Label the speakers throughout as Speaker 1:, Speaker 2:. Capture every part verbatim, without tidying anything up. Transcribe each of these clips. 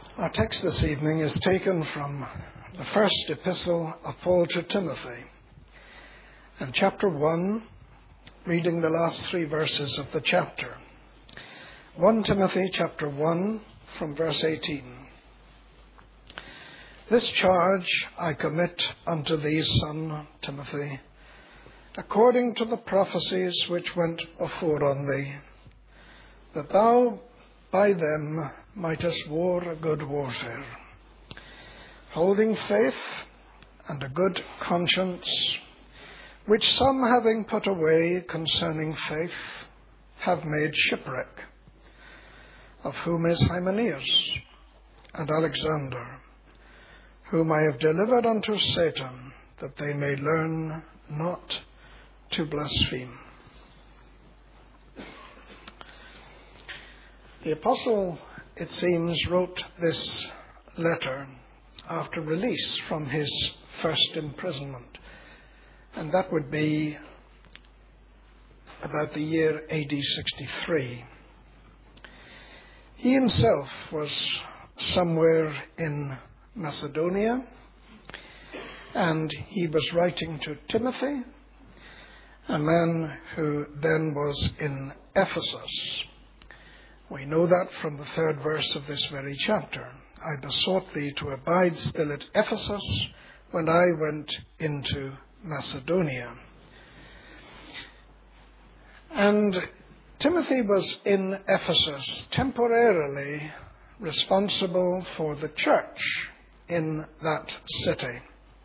Speaker 1: Our text this evening is taken from the first epistle of Paul to Timothy, and chapter one, reading the last three verses of the chapter. First Timothy chapter one from verse eighteen. This charge I commit unto thee, son Timothy, according to the prophecies which went before on thee, that thou by them mightest war a good warfare, holding faith and a good conscience, which some having put away concerning faith have made shipwreck, of whom is Hymenaeus and Alexander, whom I have delivered unto Satan, that they may learn not to blaspheme. The apostle, it seems, wrote this letter after release from his first imprisonment, and that would be about the year A D sixty-three. He himself was somewhere in Macedonia, and he was writing to Timothy, a man who then was in Ephesus. We know that from the third verse of this very chapter. I besought thee to abide still at Ephesus when I went into Macedonia. And Timothy was in Ephesus, temporarily responsible for the church in that city.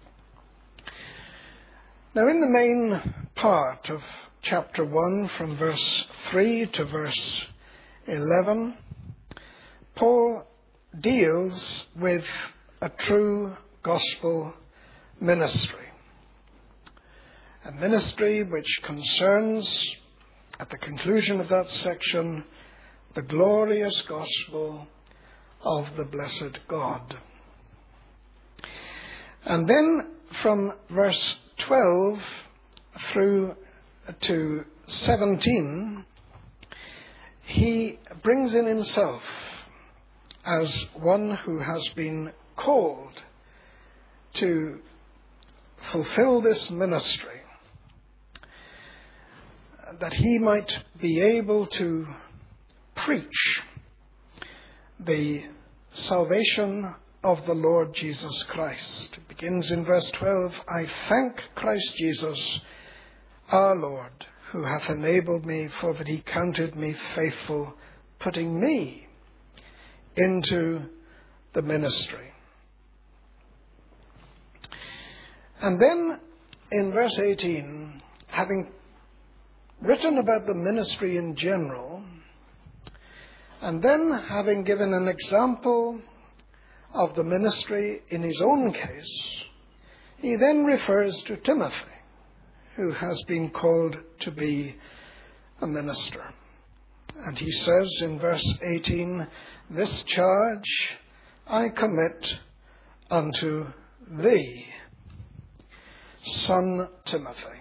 Speaker 1: Now, in the main part of chapter one, from verse three to verse eleven, Paul deals with a true gospel ministry. A ministry which concerns, at the conclusion of that section, the glorious gospel of the blessed God. And then from verse twelve through to seventeen, he brings in himself as one who has been called to fulfill this ministry, that he might be able to preach the salvation of the Lord Jesus Christ. It begins in verse twelve, I thank Christ Jesus, our Lord, who hath enabled me, for that he counted me faithful, putting me into the ministry. And then in verse eighteen, having written about the ministry in general, and then having given an example of the ministry in his own case, he then refers to Timothy, who has been called to be a minister. And he says in verse eighteen, this charge I commit unto thee, son Timothy.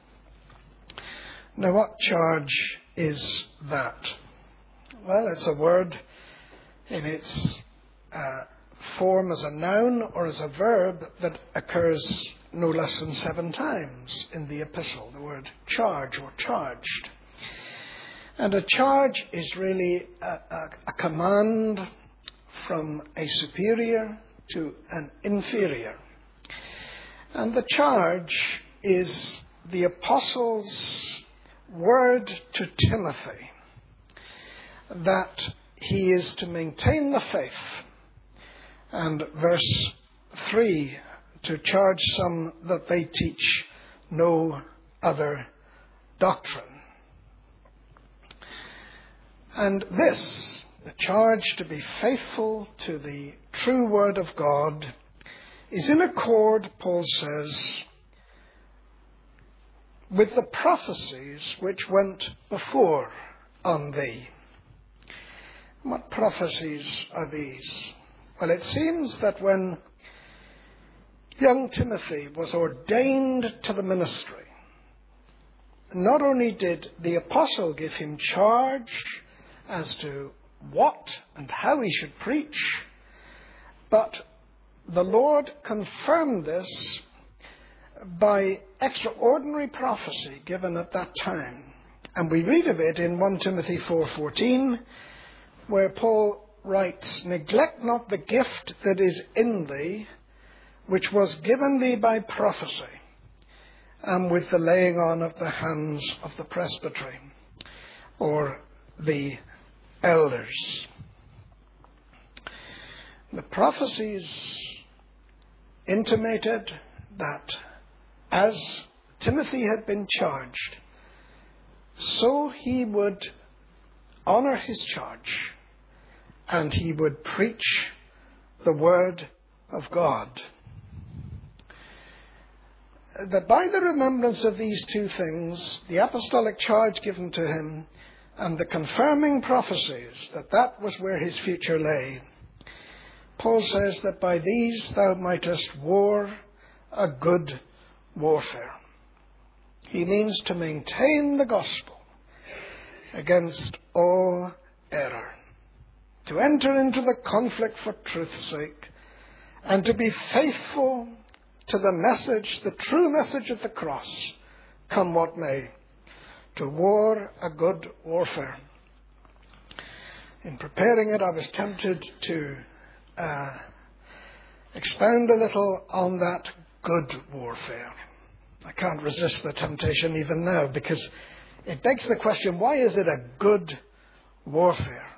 Speaker 1: Now, what charge is that? Well, it's a word in its uh, form as a noun or as a verb that occurs no less than seven times in the epistle, the word charge or charged. And a charge is really a, a, a command from a superior to an inferior. And the charge is the apostle's word to Timothy that he is to maintain the faith. And verse three, to charge some that they teach no other doctrine. And this, the charge to be faithful to the true word of God, is in accord, Paul says, with the prophecies which went before on thee. What prophecies are these? Well, it seems that when young Timothy was ordained to the ministry, not only did the apostle give him charge as to what and how he should preach, But the Lord confirmed this by extraordinary prophecy given at that time. And we read of it in First Timothy four fourteen, where Paul writes, "Neglect not the gift that is in thee, which was given thee by prophecy, and with the laying on of the hands of the presbytery," or the elders. The prophecies intimated that as Timothy had been charged, so he would honor his charge and he would preach the word of God. That by the remembrance of these two things, the apostolic charge given to him and the confirming prophecies, that that was where his future lay, Paul says that by these thou mightest war a good warfare. He means to maintain the gospel against all error, to enter into the conflict for truth's sake, and to be faithful to the message, the true message of the cross, come what may, to war a good warfare. In preparing it, I was tempted to uh, expound a little on that good warfare. I can't resist the temptation even now, because it begs the question, why is it a good warfare?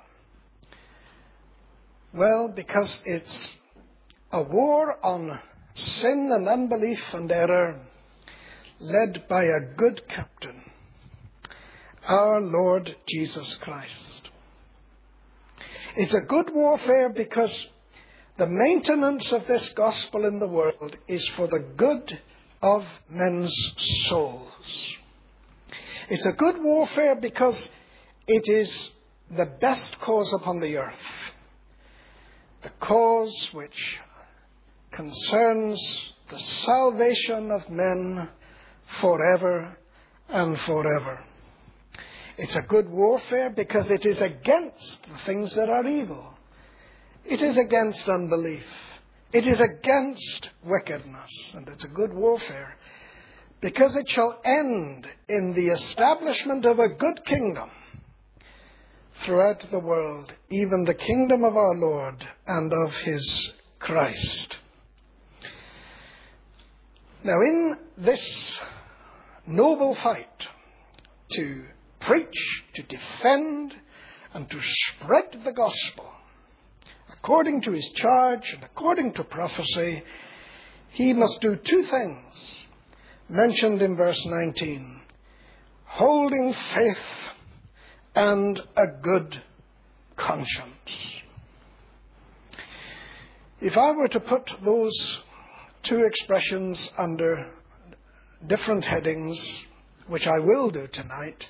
Speaker 1: Well, because it's a war on sin and unbelief and error, led by a good captain, our Lord Jesus Christ. It's a good warfare because the maintenance of this gospel in the world is for the good of men's souls. It's a good warfare because it is the best cause upon the earth, the cause which concerns the salvation of men forever and forever. It's a good warfare because it is against the things that are evil. It is against unbelief. It is against wickedness. And it's a good warfare because it shall end in the establishment of a good kingdom throughout the world, even the kingdom of our Lord and of his Christ. Now, in this noble fight to preach, to defend, and to spread the gospel, according to his charge and according to prophecy, he must do two things mentioned in verse nineteen: holding faith and a good conscience. If I were to put those two expressions under different headings, which I will do tonight,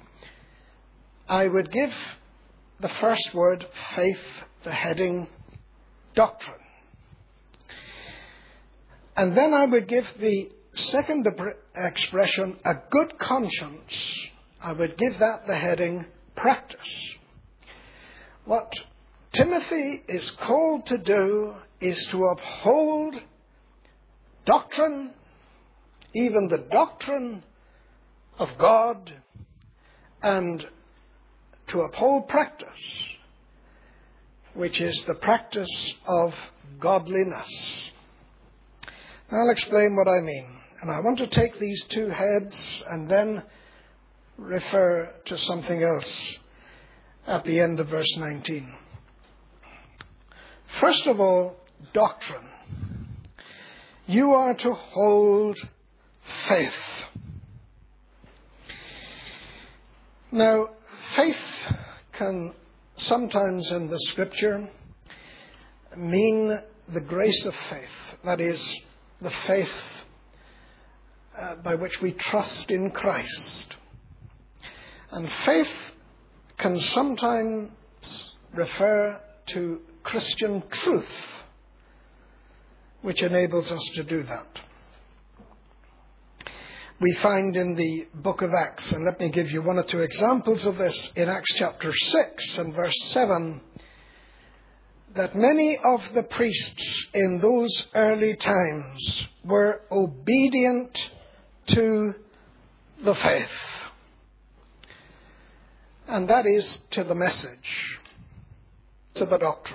Speaker 1: I would give the first word, faith, the heading doctrine. And then I would give the second expression, a good conscience. I would give that the heading practice. What Timothy is called to do is to uphold doctrine, even the doctrine of God, and to uphold practice, which is the practice of godliness. Now I'll explain what I mean. And I want to take these two heads and then refer to something else at the end of verse nineteen. First of all, doctrine. You are to hold faith. Now, faith can sometimes in the Scripture mean the grace of faith. That is, the faith uh, by which we trust in Christ. And faith can sometimes refer to Christian truth, which enables us to do that. We find in the book of Acts, and let me give you one or two examples of this, in Acts chapter six and verse seven, that many of the priests in those early times were obedient to the faith. And that is to the message, to the doctrine.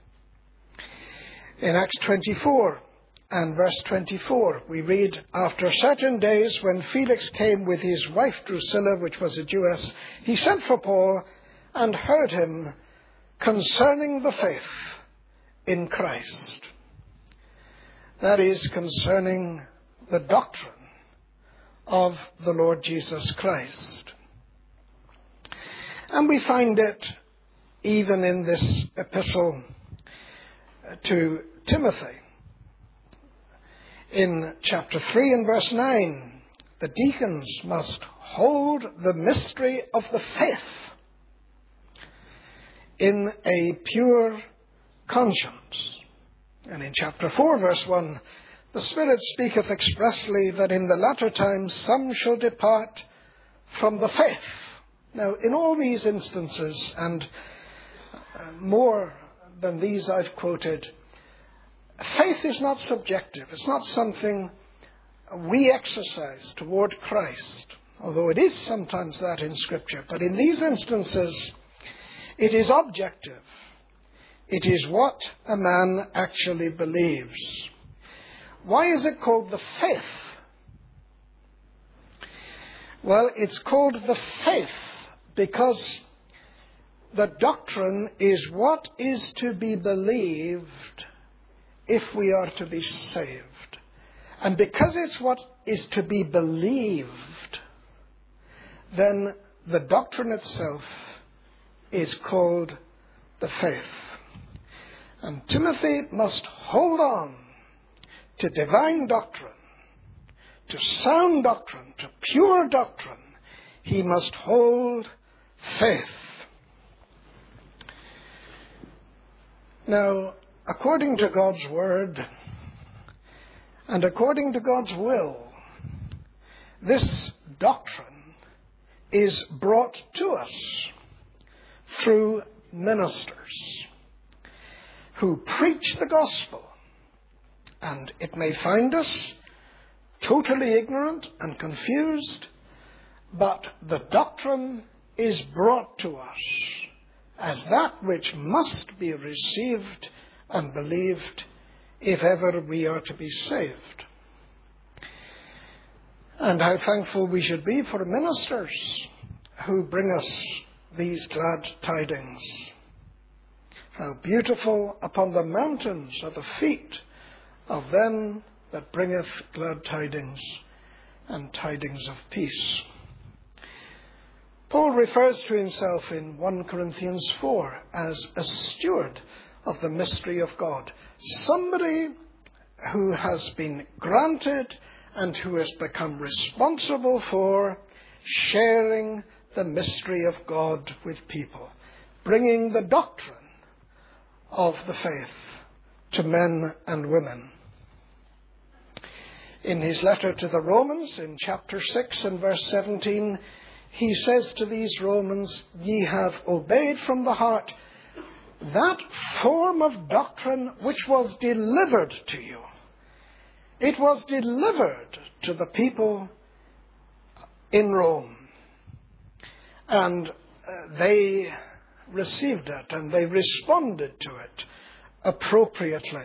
Speaker 1: In Acts twenty-four and verse twenty-four, we read, "After certain days, when Felix came with his wife Drusilla, which was a Jewess, he sent for Paul and heard him concerning the faith in Christ." That is, concerning the doctrine of the Lord Jesus Christ. And we find it even in this epistle to Timothy. In chapter three and verse nine, the deacons must hold the mystery of the faith in a pure conscience. And in chapter four, verse one, the Spirit speaketh expressly that in the latter times some shall depart from the faith. Now, in all these instances, and more than these I've quoted, faith is not subjective. It's not something we exercise toward Christ, although it is sometimes that in Scripture. But in these instances, it is objective. It is what a man actually believes. Why is it called the faith? Well, it's called the faith because the doctrine is what is to be believed if we are to be saved. And because it's what is to be believed, then the doctrine itself is called the faith. And Timothy must hold on to divine doctrine, to sound doctrine, to pure doctrine. He must hold faith. Now, according to God's word and according to God's will, this doctrine is brought to us through ministers who preach the gospel. And it may find us totally ignorant and confused, but the doctrine is brought to us as that which must be received and believed if ever we are to be saved. And how thankful we should be for ministers who bring us these glad tidings. How beautiful upon the mountains are the feet of them that bringeth glad tidings and tidings of peace. Paul refers to himself in First Corinthians four as a steward of the mystery of God. Somebody who has been granted and who has become responsible for sharing the mystery of God with people, bringing the doctrine of the faith to men and women. In his letter to the Romans, in chapter six and verse seventeen, he says to these Romans, "Ye have obeyed from the heart that form of doctrine which was delivered to you." It was delivered to the people in Rome. And uh, they received it and they responded to it appropriately.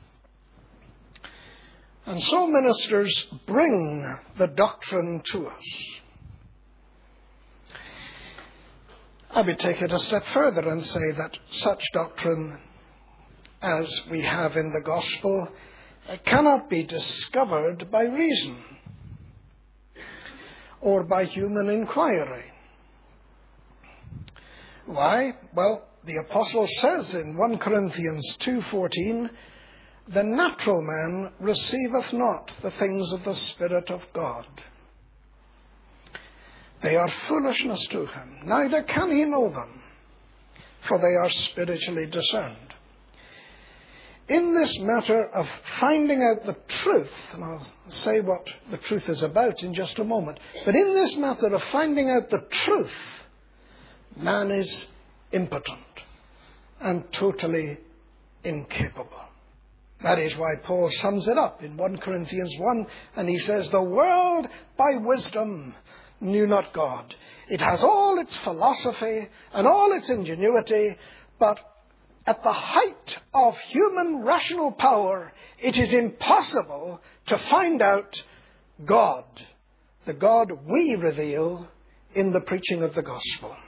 Speaker 1: And so ministers bring the doctrine to us. I would take it a step further and say that such doctrine as we have in the gospel cannot be discovered by reason or by human inquiry. Why? Well, the apostle says in First Corinthians two fourteen, "The natural man receiveth not the things of the Spirit of God. They are foolishness to him, neither can he know them, for they are spiritually discerned." In this matter of finding out the truth, and I'll say what the truth is about in just a moment, but in this matter of finding out the truth, man is impotent and totally incapable. That is why Paul sums it up in First Corinthians one, and he says, the world by wisdom knew not God. It has all its philosophy and all its ingenuity, but at the height of human rational power, it is impossible to find out God, the God we reveal in the preaching of the gospel.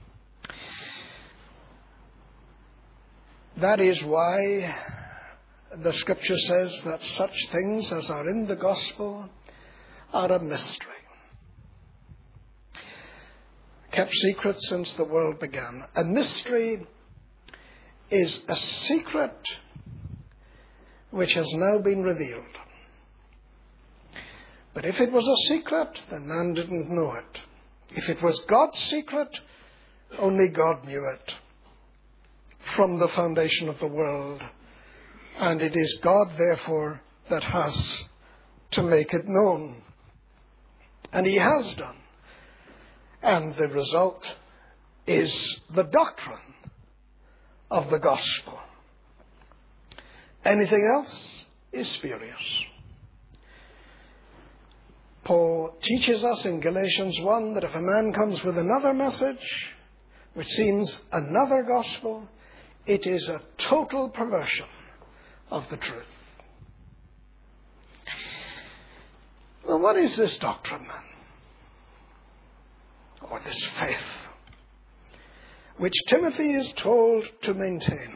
Speaker 1: That is why the Scripture says that such things as are in the gospel are a mystery, kept secret since the world began. A mystery is a secret which has now been revealed. But if it was a secret, then man didn't know it. If it was God's secret, only God knew it from the foundation of the world. And it is God, therefore, that has to make it known. And he has done. And the result is the doctrine of the gospel. Anything else is spurious. Paul teaches us in Galatians one that if a man comes with another message, which seems another gospel, it is a total perversion of the truth. Well, what is this doctrine then? Or this faith, which Timothy is told to maintain,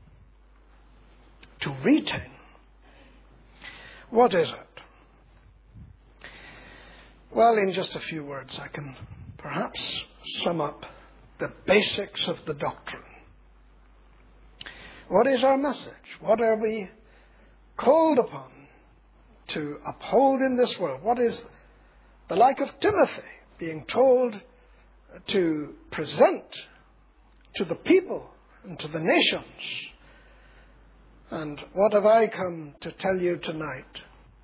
Speaker 1: to retain? What is it? Well, in just a few words, I can perhaps sum up the basics of the doctrine. What is our message? What are we called upon to uphold in this world? What is the like of Timothy being told to present to the people and to the nations? And what have I come to tell you tonight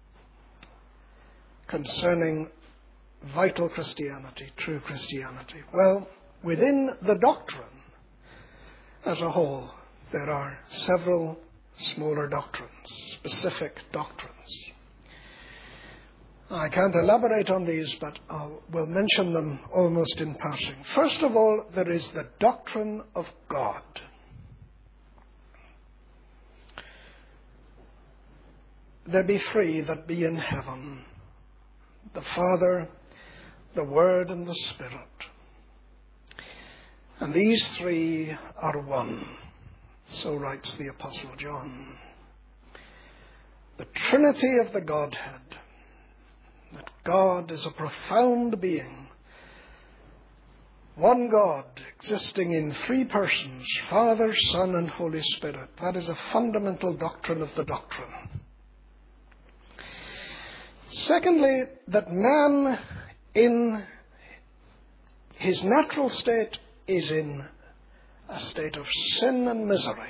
Speaker 1: concerning vital Christianity, true Christianity? Well, within the doctrine as a whole, there are several smaller doctrines, specific doctrines. I can't elaborate on these, but I will mention them almost in passing. First of all, there is the doctrine of God. There be three that be in heaven, the Father, the Word, and the Spirit. And these three are one. So writes the Apostle John. The Trinity of the Godhead, that God is a profound being, one God existing in three persons, Father, Son, and Holy Spirit. That is a fundamental doctrine of the doctrine. Secondly, that man in his natural state is in a state of sin and misery.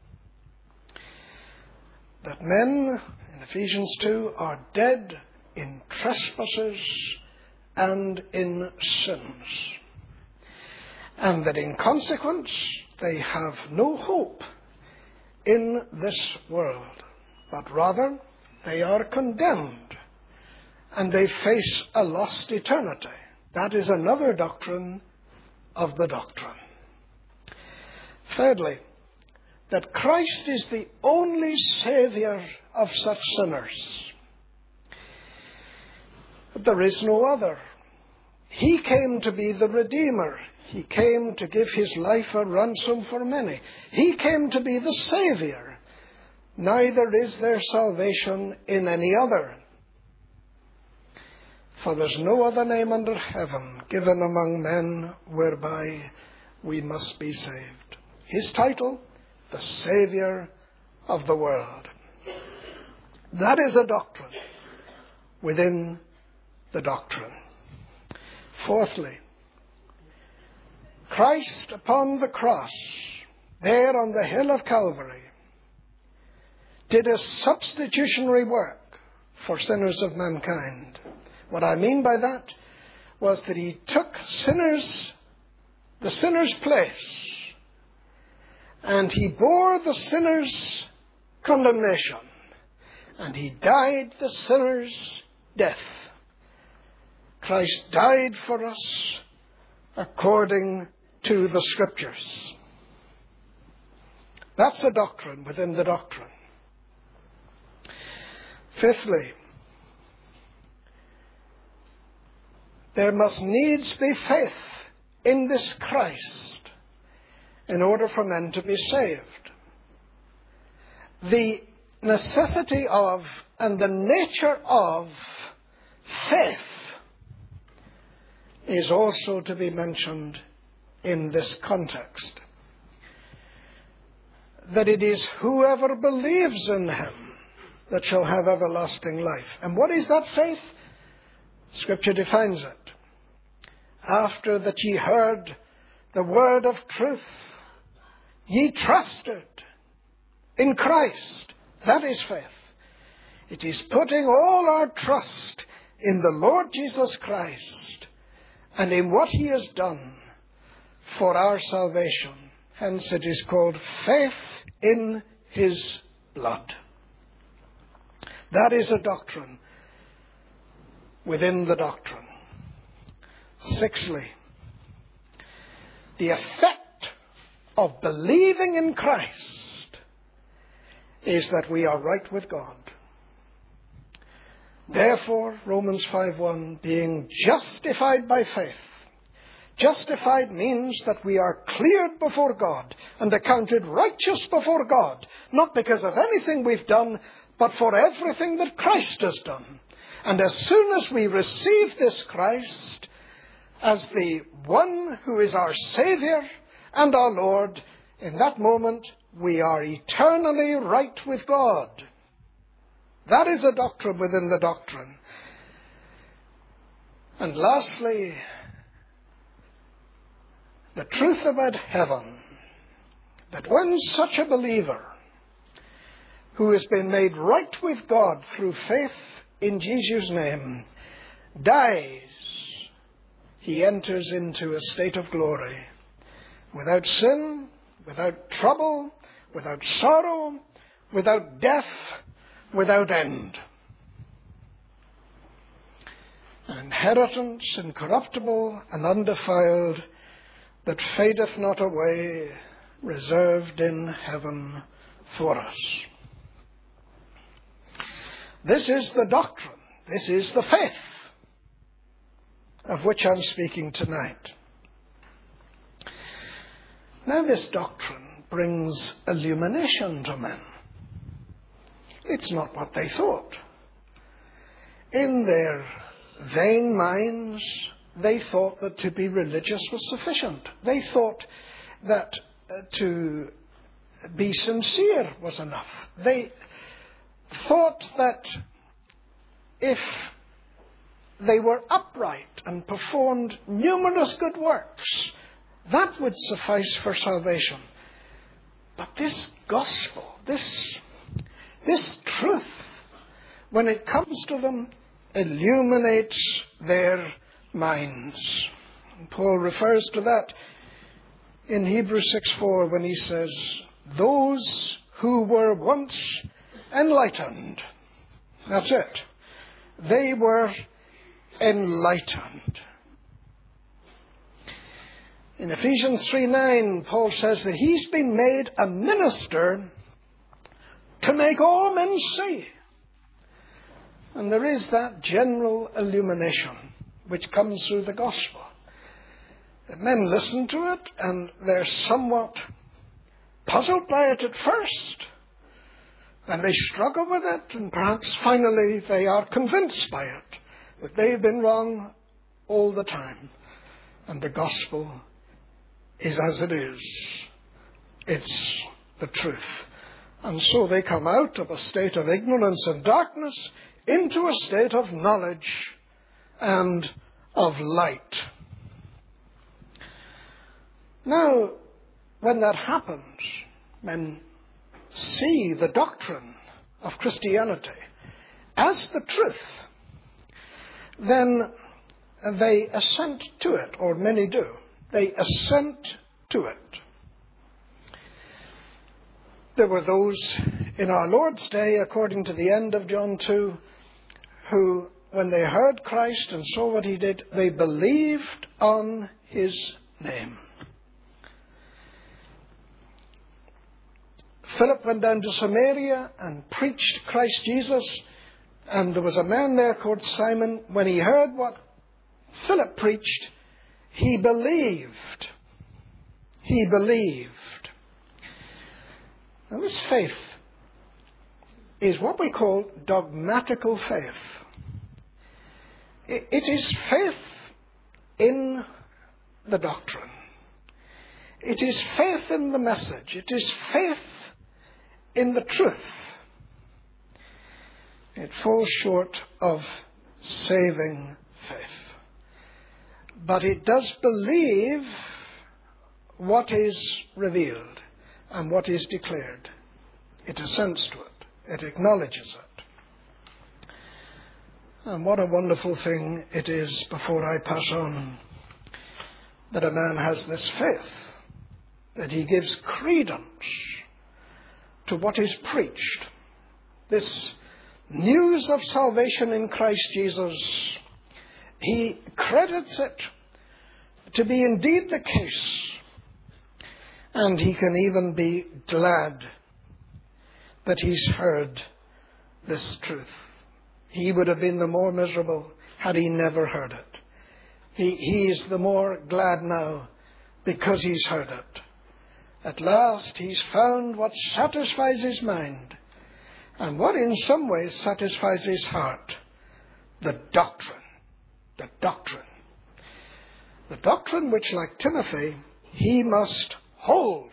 Speaker 1: That men, in Ephesians two, are dead in trespasses and in sins. And that in consequence, they have no hope in this world, but rather they are condemned and they face a lost eternity. That is another doctrine of the doctrine. Thirdly, that Christ is the only Saviour of such sinners. But there is no other. He came to be the Redeemer. He came to give his life a ransom for many. He came to be the Saviour. Neither is there salvation in any other. For there's no other name under heaven given among men whereby we must be saved. His title, the Saviour of the world. That is a doctrine within the doctrine. Fourthly, Christ upon the cross, there on the hill of Calvary, did a substitutionary work for sinners of mankind. What I mean by that was that he took sinners, the sinner's place, and he bore the sinner's condemnation, and he died the sinner's death. Christ died for us according to the Scriptures. That's a doctrine within the doctrine. Fifthly, there must needs be faith in this Christ in order for men to be saved. The necessity of and the nature of faith is also to be mentioned in this context. That it is whoever believes in him that shall have everlasting life. And what is that faith? Scripture defines it. After that ye heard the word of truth, ye trusted in Christ. That is faith. It is putting all our trust in the Lord Jesus Christ and in what he has done for our salvation. Hence it is called faith in his blood. That is a doctrine within the doctrine. Sixthly, the effect of believing in Christ is that we are right with God. Therefore, Romans five one, being justified by faith. Justified means that we are cleared before God and accounted righteous before God, not because of anything we've done, but for everything that Christ has done. And as soon as we receive this Christ as the one who is our Saviour and our Lord, in that moment we are eternally right with God. That is a doctrine within the doctrine. And lastly, the truth about heaven, that when such a believer who has been made right with God through faith in Jesus' name dies, he enters into a state of glory without sin, without trouble, without sorrow, without death, without end. An inheritance incorruptible and undefiled, that fadeth not away, reserved in heaven for us. This is the doctrine. This is the faith of which I'm speaking tonight. Now this doctrine brings illumination to men. It's not what they thought. In their vain minds, they thought that to be religious was sufficient. They thought that uh, to be sincere was enough. They thought that if they were upright and performed numerous good works, that would suffice for salvation. But this gospel, this, this truth, when it comes to them, illuminates their minds. And Paul refers to that in Hebrews six four when he says, those who were once enlightened. That's it. They were enlightened. In Ephesians three nine, Paul says that he's been made a minister to make all men see. And there is that general illumination which comes through the gospel. The men listen to it and they're somewhat puzzled by it at first. And they struggle with it, and perhaps finally they are convinced by it that they've been wrong all the time. And the gospel is as it is. It's the truth. And so they come out of a state of ignorance and darkness into a state of knowledge and of light. Now, when that happens, men see the doctrine of Christianity as the truth, then they assent to it, or many do. They assent to it. There were those in our Lord's day, according to the end of John two, who, when they heard Christ and saw what he did, they believed on his name. Philip went down to Samaria and preached Christ Jesus, and there was a man there called Simon. When he heard what Philip preached, he believed. He believed. Now this faith is what we call dogmatical faith. It is faith in the doctrine. It is faith in the message. It is faith in the truth. It falls short of saving faith. But it does believe what is revealed and what is declared. It assents to it. It acknowledges it. And what a wonderful thing it is, before I pass on, that a man has this faith, that he gives credence to what is preached. This news of salvation in Christ Jesus, he credits it to be indeed the case. And he can even be glad that he's heard this truth. He would have been the more miserable had he never heard it. He, he is the more glad now because he's heard it. At last he's found what satisfies his mind and what in some ways satisfies his heart. The doctrine. The doctrine. The doctrine which, like Timothy, he must hold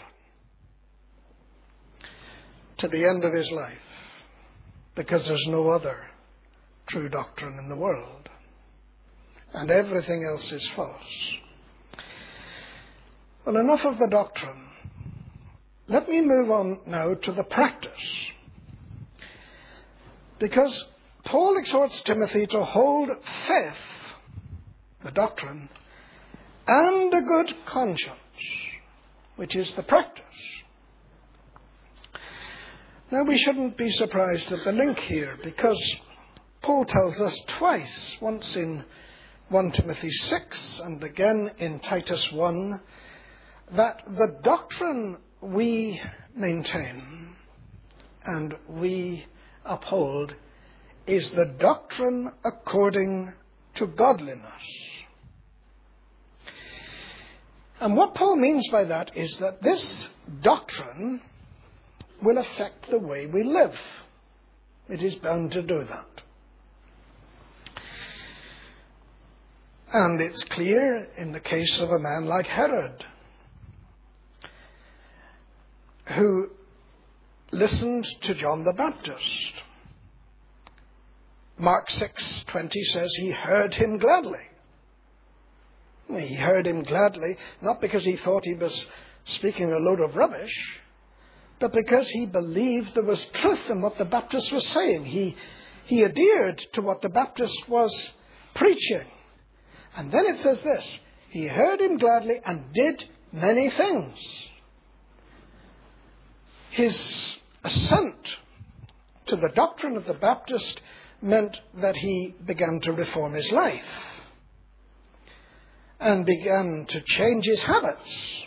Speaker 1: to the end of his life, because there's no other true doctrine in the world, and everything else is false. Well, enough of the doctrine. Let me move on now to the practice, because Paul exhorts Timothy to hold faith, the doctrine, and a good conscience, which is the practice. Now, we shouldn't be surprised at the link here, because Paul tells us twice, once in First Timothy six and again in Titus one, that the doctrine we maintain and we uphold is the doctrine according to godliness. And what Paul means by that is that this doctrine will affect the way we live. It is bound to do that. And it's clear in the case of a man like Herod, who listened to John the Baptist. Mark six twenty says he heard him gladly. He heard him gladly, not because he thought he was speaking a load of rubbish, but because he believed there was truth in what the Baptist was saying. He, he adhered to what the Baptist was preaching. And then it says this, he heard him gladly and did many things. His assent to the doctrine of the Baptist meant that he began to reform his life and began to change his habits.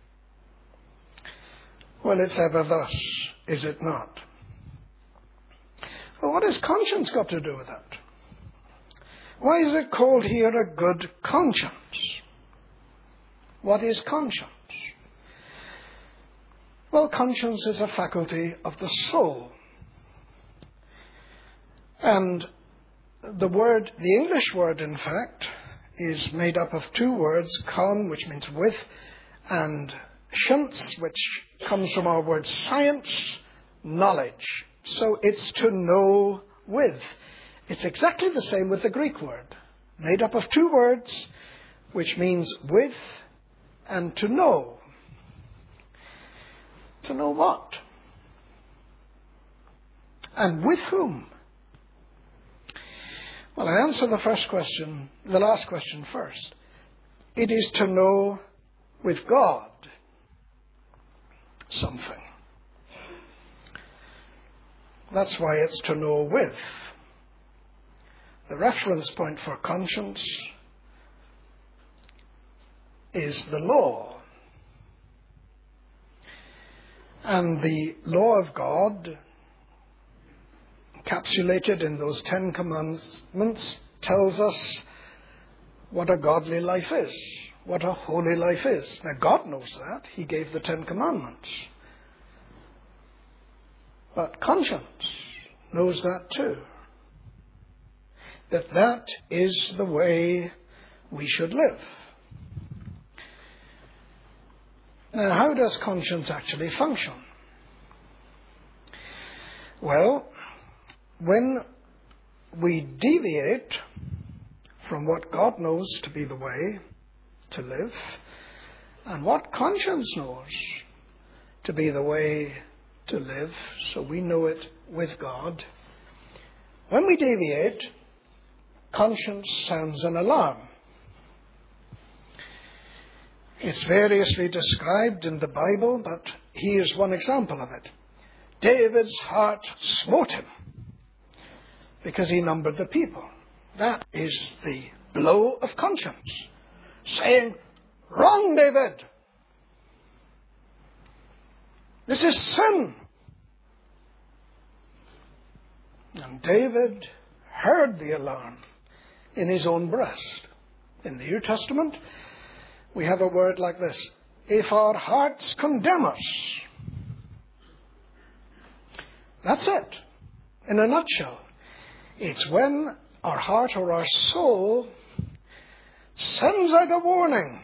Speaker 1: Well, it's ever thus, is it not? Well, what has conscience got to do with that? Why is it called here a good conscience? What is conscience? Well, conscience is a faculty of the soul. And the word, the English word, in fact, is made up of two words, con, which means with, and science, which comes from our word science, knowledge. So it's to know with. It's exactly the same with the Greek word, made up of two words, which means with and to know. To know what? And with whom? Well, I answer the first question, the last question first. It is to know with God something. That's why it's to know with. The reference point for conscience is the law. And the law of God, encapsulated in those Ten Commandments, tells us what a godly life is, what a holy life is. Now, God knows that. He gave the Ten Commandments. But conscience knows that too. That that is the way we should live. Now, how does conscience actually function? Well, when we deviate from what God knows to be the way to live, and what conscience knows to be the way to live, so we know it with God, when we deviate, conscience sounds an alarm. It's variously described in the Bible, but here's one example of it. David's heart smote him because he numbered the people. That is the blow of conscience, saying, "Wrong, David. This is sin." And David heard the alarm in his own breast. In the New Testament, we have a word like this: if our hearts condemn us. That's it. In a nutshell, it's when our heart or our soul sends out a warning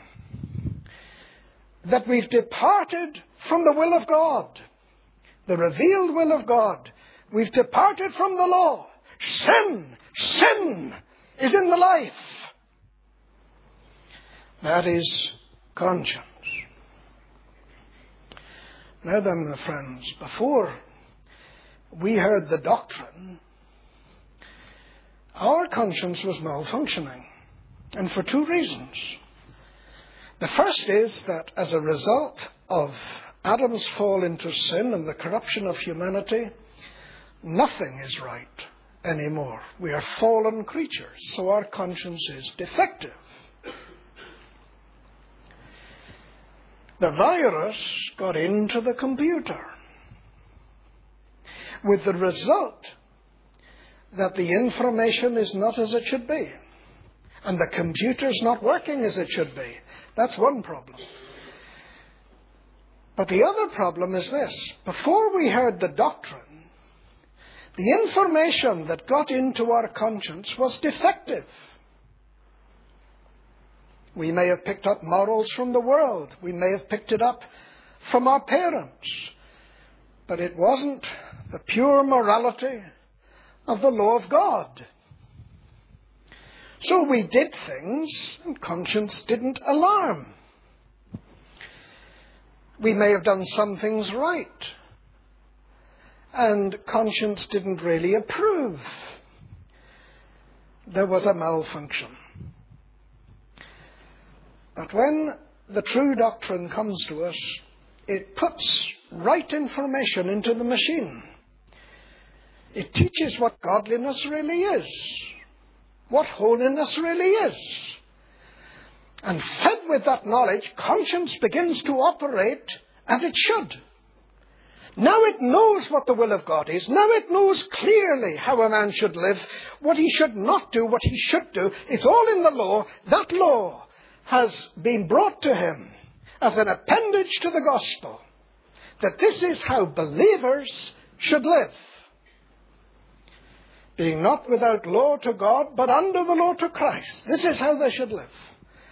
Speaker 1: that we've departed from the will of God, the revealed will of God. We've departed from the law. Sin, sin is in the life. That is conscience. Now then, my friends, before we heard the doctrine, our conscience was malfunctioning, and for two reasons. The first is that as a result of Adam's fall into sin and the corruption of humanity, nothing is right anymore. We are fallen creatures, so our conscience is defective. The virus got into the computer, with the result that the information is not as it should be, and the computer's not working as it should be. That's one problem. But the other problem is this: before we heard the doctrine, the information that got into our conscience was defective. We may have picked up morals from the world. We may have picked it up from our parents. But it wasn't the pure morality of the law of God. So we did things and conscience didn't alarm. We may have done some things right, and conscience didn't really approve. There was a malfunction. But when the true doctrine comes to us, it puts right information into the machine. It teaches what godliness really is, what holiness really is. And fed with that knowledge, conscience begins to operate as it should. Now it knows what the will of God is. Now it knows clearly how a man should live, what he should not do, what he should do. It's all in the law. That law has been brought to him as an appendage to the gospel, that this is how believers should live. Being not without law to God, but under the law to Christ. This is how they should live.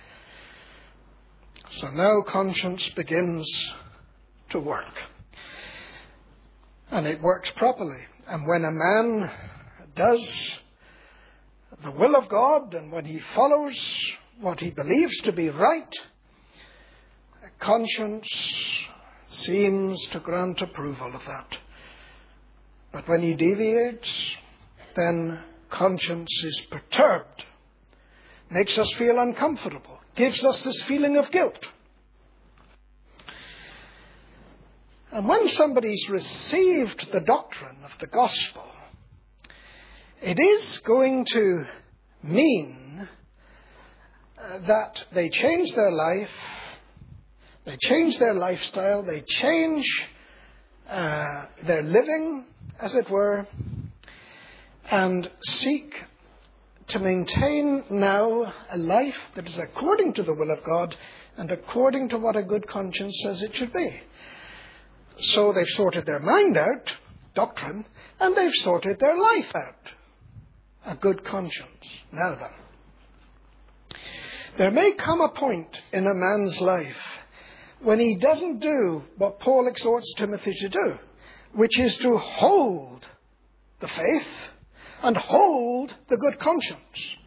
Speaker 1: So now conscience begins to work. And it works properly. And when a man does the will of God, and when he follows what he believes to be right, conscience seems to grant approval of that. But when he deviates, then conscience is perturbed, makes us feel uncomfortable, gives us this feeling of guilt. And when somebody's received the doctrine of the gospel, it is going to mean uh, that they change their life, they change their lifestyle, they change uh, their living, as it were, and seek to maintain now a life that is according to the will of God and according to what a good conscience says it should be. So they've sorted their mind out, doctrine, and they've sorted their life out, a good conscience. Now then, there may come a point in a man's life when he doesn't do what Paul exhorts Timothy to do, which is to hold the faith and hold the good conscience.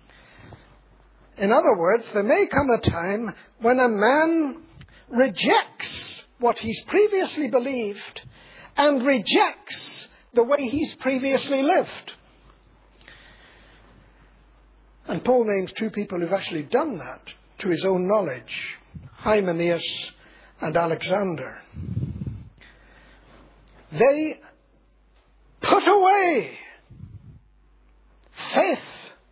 Speaker 1: In other words, there may come a time when a man rejects what he's previously believed and rejects the way he's previously lived. And Paul names two people who've actually done that to his own knowledge, Hymenaeus and Alexander. They put away faith.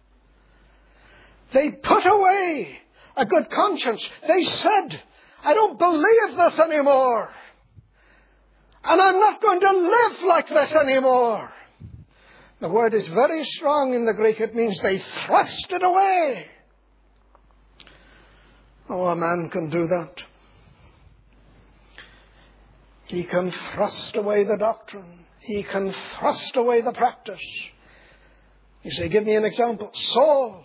Speaker 1: They put away a good conscience. They said, I don't believe this anymore. And I'm not going to live like this anymore. The word is very strong in the Greek. It means they thrust it away. Oh, a man can do that. He can thrust away the doctrine. He can thrust away the practice. You say, give me an example. Saul.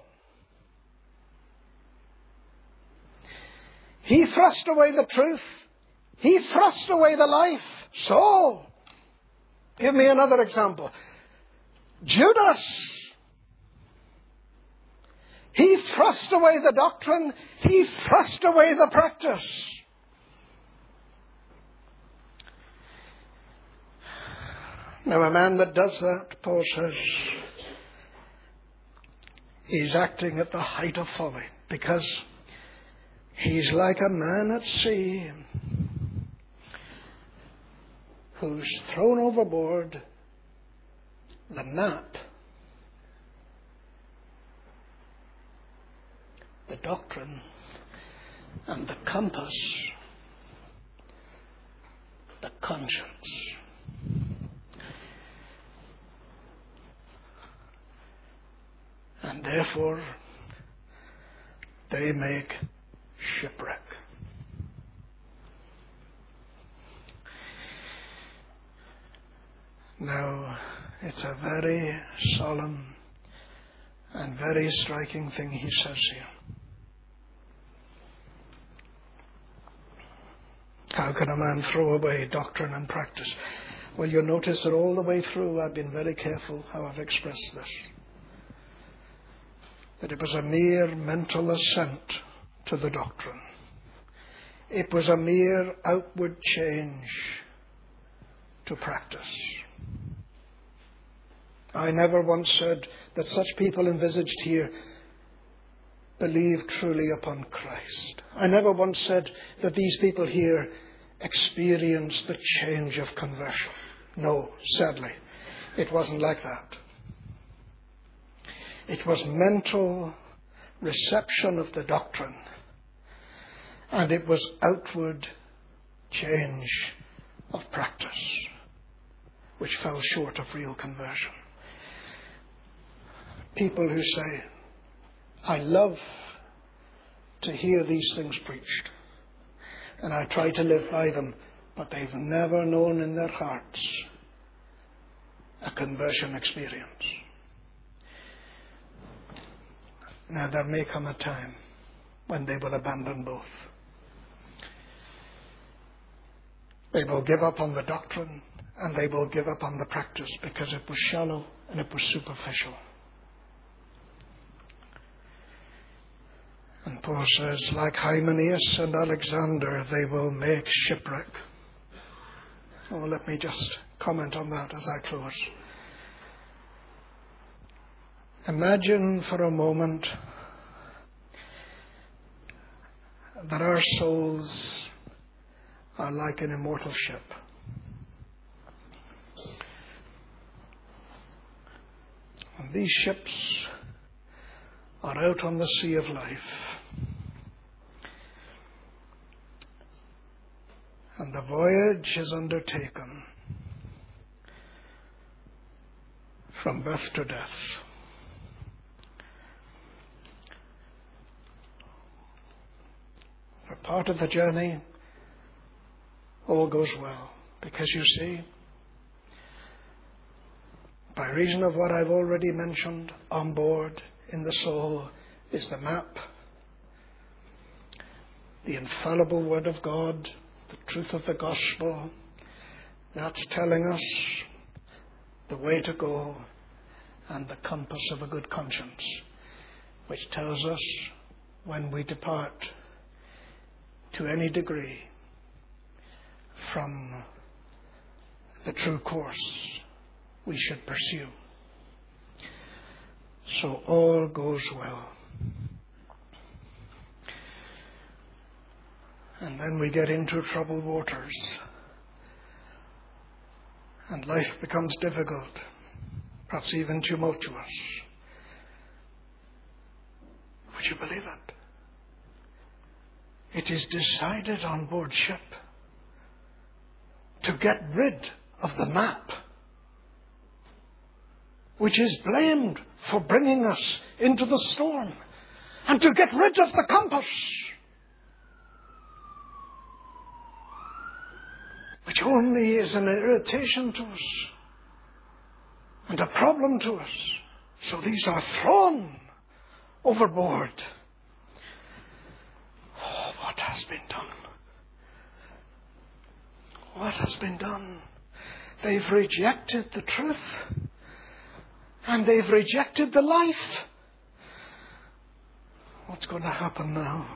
Speaker 1: He thrust away the truth. He thrust away the life. Saul. Give me another example. Judas. He thrust away the doctrine. He thrust away the practice. Now, a man that does that, Paul says, he's acting at the height of folly, because he's like a man at sea who's thrown overboard the map, the doctrine, and the compass, the conscience. And therefore, they make shipwreck. Now, it's a very solemn and very striking thing he says here. How can a man throw away doctrine and practice? Well, you'll notice that all the way through I've been very careful how I've expressed this. That it was a mere mental assent to the doctrine. It was a mere outward change to practice. I never once said that such people envisaged here believed truly upon Christ. I never once said that these people here experienced the change of conversion. No, sadly, it wasn't like that. It was mental reception of the doctrine, and it was outward change of practice, which fell short of real conversion. People who say, I love to hear these things preached, and I try to live by them, but they've never known in their hearts a conversion experience. Now, there may come a time when they will abandon both. They will give up on the doctrine and they will give up on the practice because it was shallow and it was superficial. And Paul says, like Hymenaeus and Alexander, they will make shipwreck. Oh, let me just comment on that as I close. Imagine for a moment that our souls are like an immortal ship. these ships are out on the sea of life. And the voyage is undertaken from birth to death. For part of the journey, all goes well. Because you see, by reason of what I've already mentioned, on board in the soul is the map, the infallible Word of God, the truth of the gospel. That's telling us the way to go, and the compass of a good conscience, which tells us when we depart to any degree from the true course we should pursue. So all goes well. And then we get into troubled waters, and life becomes difficult, perhaps even tumultuous. Would you believe it? It is decided on board ship to get rid of the map, which is blamed for bringing us into the storm, and to get rid of the compass, which only is an irritation to us and a problem to us. So these are thrown overboard. Oh, what has been done? What has been done? They've rejected the truth, and they've rejected the life. What's going to happen now?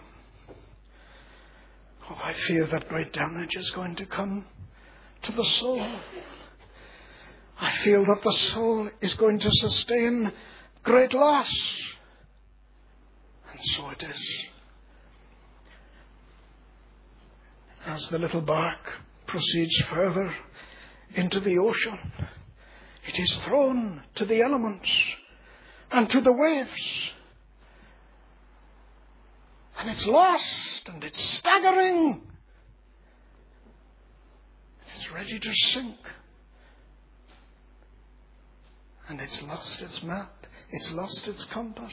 Speaker 1: Oh, I fear that great damage is going to come to the soul. I feel that the soul is going to sustain great loss. And so it is. As the little bark proceeds further into the ocean, it is thrown to the elements and to the waves. And it's lost, and it's staggering. It's ready to sink. And it's lost its map. It's lost its compass.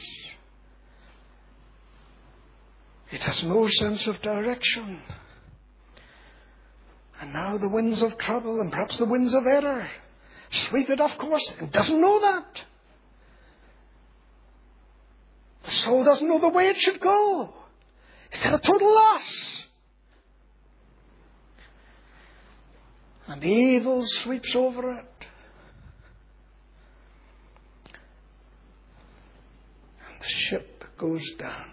Speaker 1: It has no sense of direction. And now the winds of trouble, and perhaps the winds of error, sweep it off course. It doesn't know that. The soul doesn't know the way it should go. It's at a total loss. And evil sweeps over it. And the ship goes down.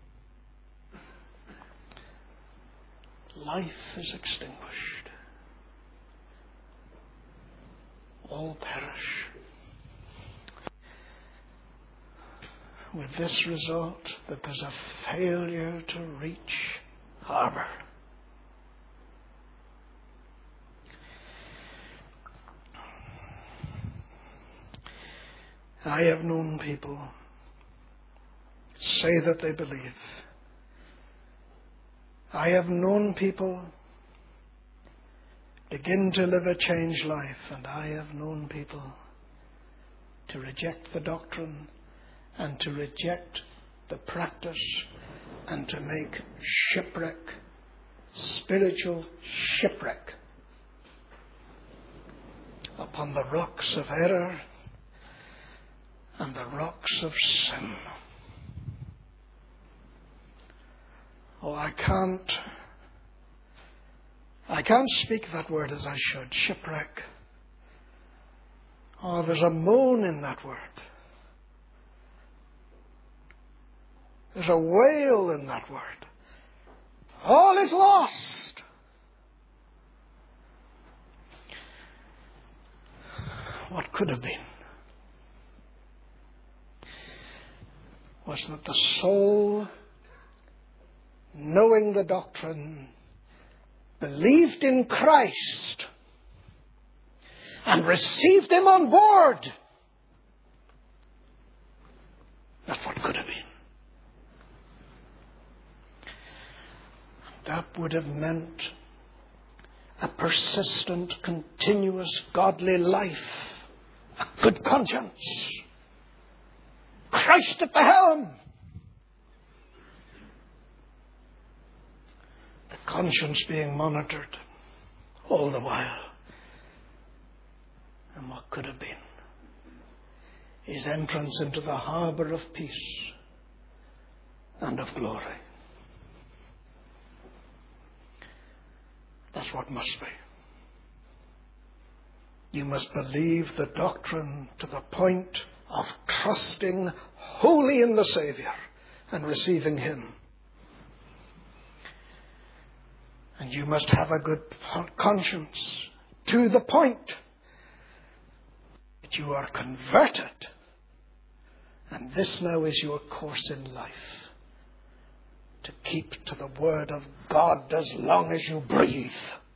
Speaker 1: Life is extinguished. All perish. With this result, that there's a failure to reach harbour. I have known people say that they believe. I have known people begin to live a changed life, and I have known people to reject the doctrine and to reject the practice and to make shipwreck, spiritual shipwreck, upon the rocks of error and the rocks of sin. Oh, I can't, I can't speak that word as I should, shipwreck. Oh, there's a moan in that word. There's a wail in that word. All is lost. What could have been was that the soul, knowing the doctrine, believed in Christ and received him on board. that would have meant a persistent, continuous, godly life, a good conscience, Christ at the helm. The conscience being monitored all the while. And what could have been his entrance into the harbour of peace and of glory. That's what must be. You must believe the doctrine to the point of trusting wholly in the Saviour and receiving Him. And you must have a good conscience to the point that you are converted. And this now is your course in life. To keep to the Word of God as long as you breathe.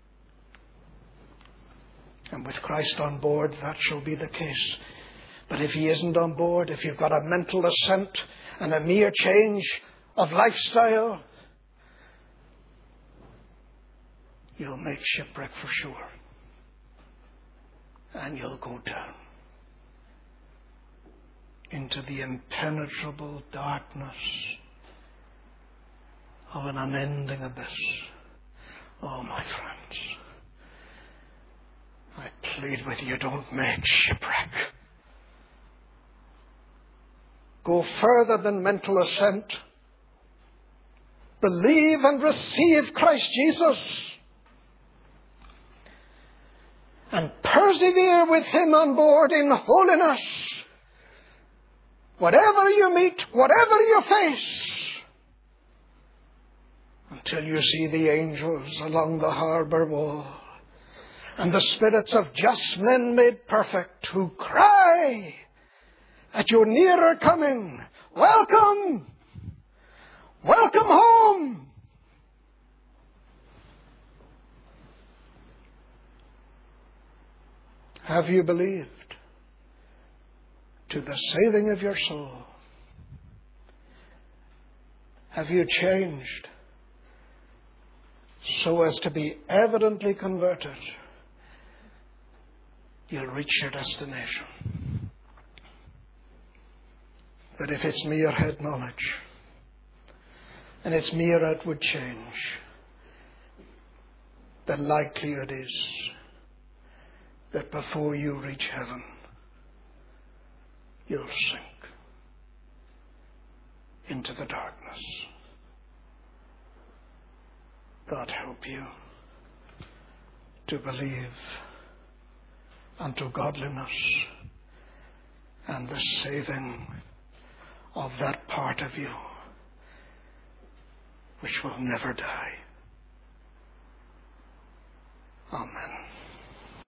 Speaker 1: And with Christ on board, that shall be the case. But if He isn't on board, if you've got a mental assent and a mere change of lifestyle, you'll make shipwreck for sure. And you'll go down into the impenetrable darkness of an unending abyss. Oh, my friends, I plead with you, don't make shipwreck. Go further than mental assent. Believe and receive Christ Jesus. And persevere with Him on board in holiness. Whatever you meet, whatever you face, until you see the angels along the harbour wall and the spirits of just men made perfect who cry at your nearer coming, welcome, welcome home. Have you believed to the saving of your soul? Have you changed so as to be evidently converted? You'll reach your destination. But if it's mere head knowledge and it's mere outward change, the likelihood is that before you reach heaven, you'll sink into the darkness. God help you to believe unto godliness and the saving of that part of you which will never die. Amen.